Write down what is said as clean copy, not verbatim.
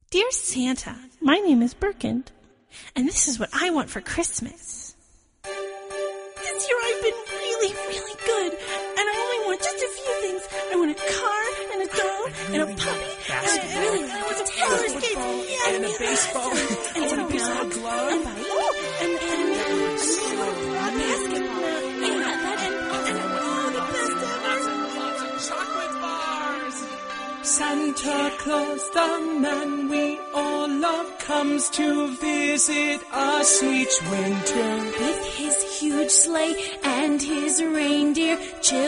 Dear Santa, my name is Birkind, and this is what I want for Christmas. This year I've been really, really good, and I only want just a few things. I want a car, and a doll, and a puppy, and I want some roller skates, and a baseball, and a piece of glove, and basketball, and all the best ever. Lots of chocolate bars. Santa Claus, the man we all love, comes to visit us each winter. With his huge sleigh and his reindeer,